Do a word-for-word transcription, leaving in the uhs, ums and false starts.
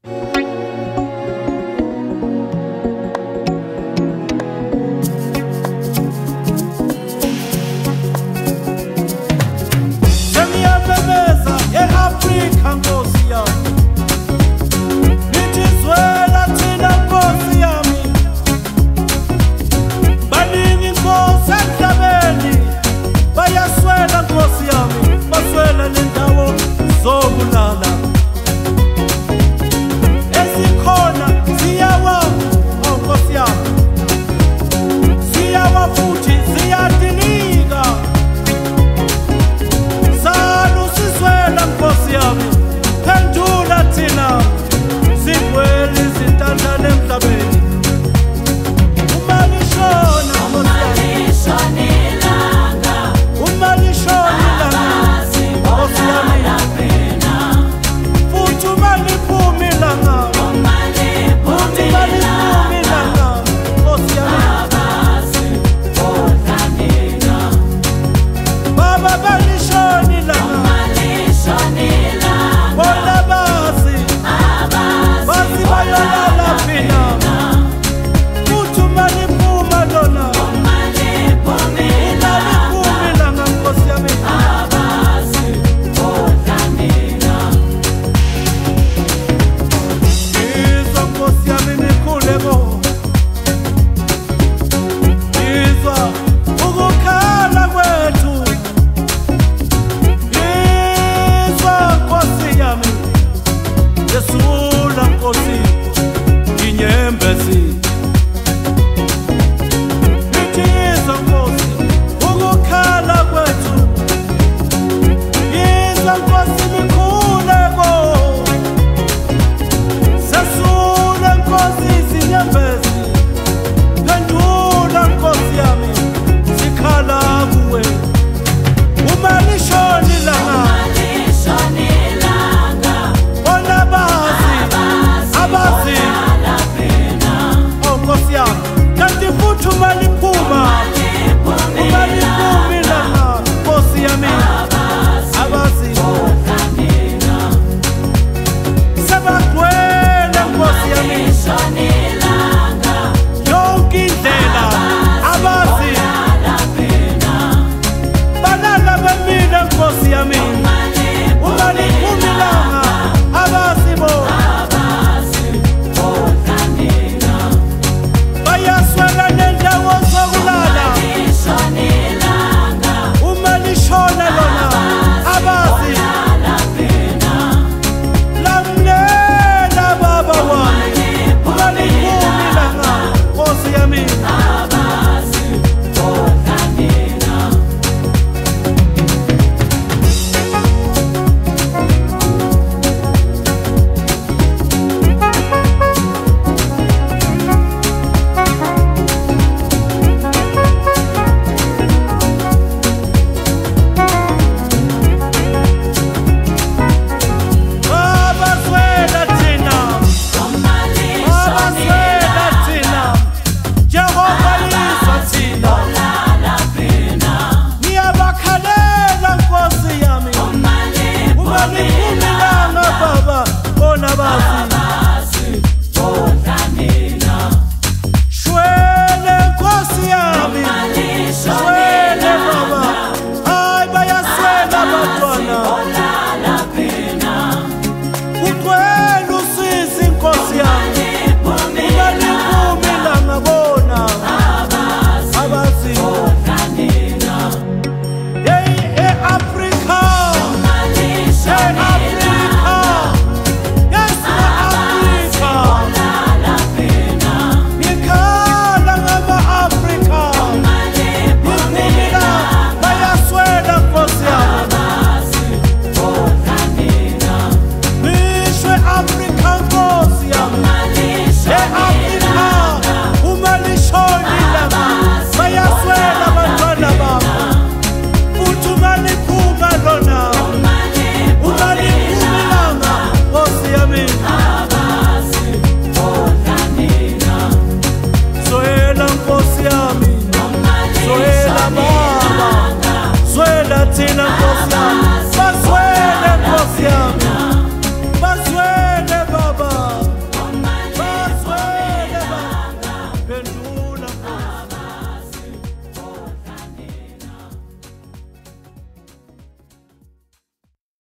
Semiyamemeza e-Afrika Nkosi yami, nithi zwela thina Nkosi yami. Baningi inkosi emhlabeni bayaswela Nkosi yami, baswela nendawo zokulala esikhona ziyawa, oh Nkosi yami, ziyawa futhi ziyadilika. Salusizwela Nkosi yami, phendula thina sigwele izintandane emhlabeni. Uma lishona Nkosi yami, uma lishona ilanga Nkosi yami, futhi uma liphuma ilanga, futhi uma liphuma ilanga Nkosi yami, Baba balishona ilanga, bona basi basi bayolala phina, futhi uma liphuma lona, uma liphuma ilanga Nkosi yami. Ngizwa Nkosi yami nikhuleko